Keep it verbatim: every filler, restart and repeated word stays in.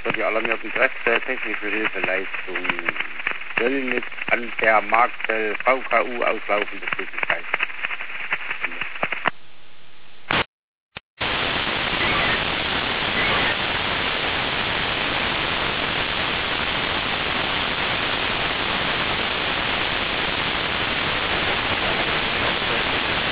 für die alarmierten Kräfte, technische Hilfeleistung, Göllnitz an der Marktl V K U auslaufende Tätigkeit.